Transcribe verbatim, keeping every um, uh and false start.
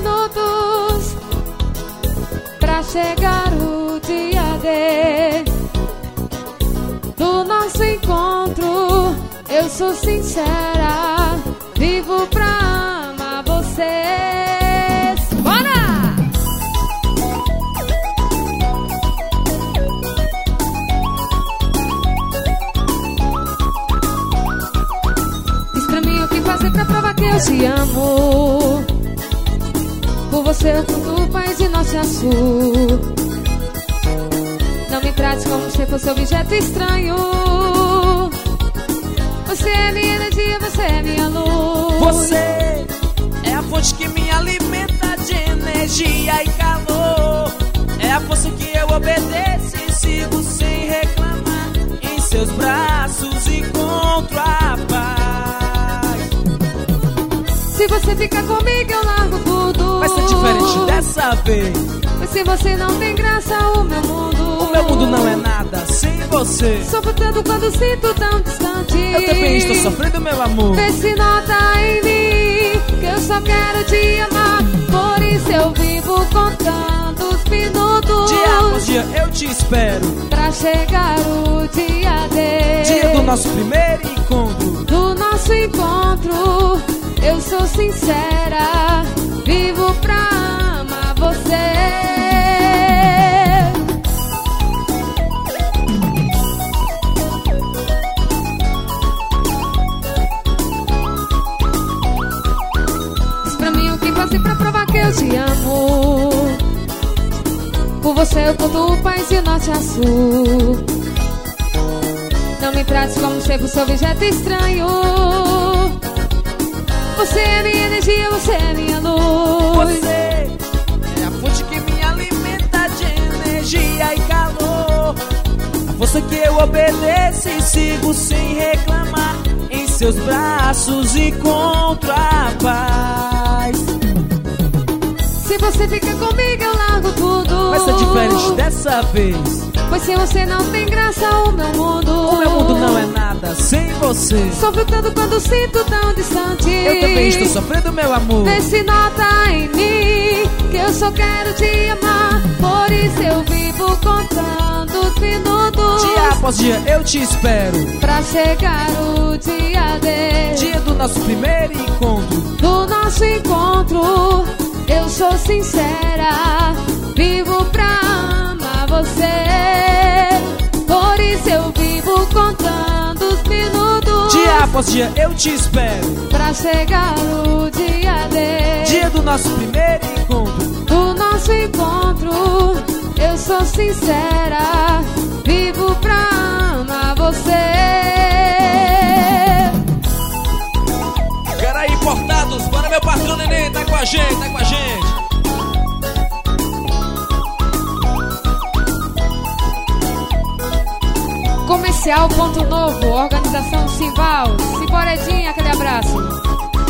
minutos pra chegar o dia D do nosso encontro. Eu sou sincera, vivo pra amar vocês. Bora! Diz pra mim o que fazer pra provar que eu te amo. Por você eu canto o país de norte a sul. Não me trate como se fosse objeto estranho. Você é minha energia, você é minha luz. Você é a fonte que me alimenta de energia e calor. É a força que eu obedeço e sigo sem reclamar. Em seus braços encontro a paz. Se você ficar comigo eu largo tudo. Vai ser diferente dessa vez. Mas se você não tem graça, o meu mundo, o meu mundo não é nada sem você. Sofro tanto quando sinto tão distante. Eu também estou sofrendo, meu amor. Vê se nota em mim que eu só quero te amar. Por isso eu vivo contando os minutos. Dia após dia eu te espero pra chegar o dia D, dia do nosso primeiro encontro. Do nosso encontro. Eu sou sincera, vivo pra amar você. Pra provar que eu te amo. Por você eu conto o país de norte a sul. Não me trate como se fosse objeto estranho. Você é minha energia, você é minha luz. Você é a fonte que me alimenta de energia e calor. A força que eu obedeço e sigo sem reclamar. Em seus braços encontro a paz. Se você fica comigo eu largo tudo. Vai ser diferente dessa vez. Pois se você não tem graça, o meu mundo, o meu mundo não é nada sem você. Sofro tanto quando sinto tão distante. Eu também estou sofrendo, meu amor. Vê se nota em mim que eu só quero te amar. Por isso eu vivo contando os minutos. Dia após dia eu te espero pra chegar o dia D, dia do nosso primeiro encontro. Do nosso encontro. Eu sou sincera, vivo pra amar você. Por isso eu vivo contando os minutos. Dia após dia eu te espero pra chegar o dia D, dia do nosso primeiro encontro. Do nosso encontro. Eu sou sincera, vivo pra amar você. Cara aí, Importados, bora meu patrão Neném, tá com a gente, tá com a gente. Comercial Ponto Novo, organização Simval. Simboredinha, aquele abraço.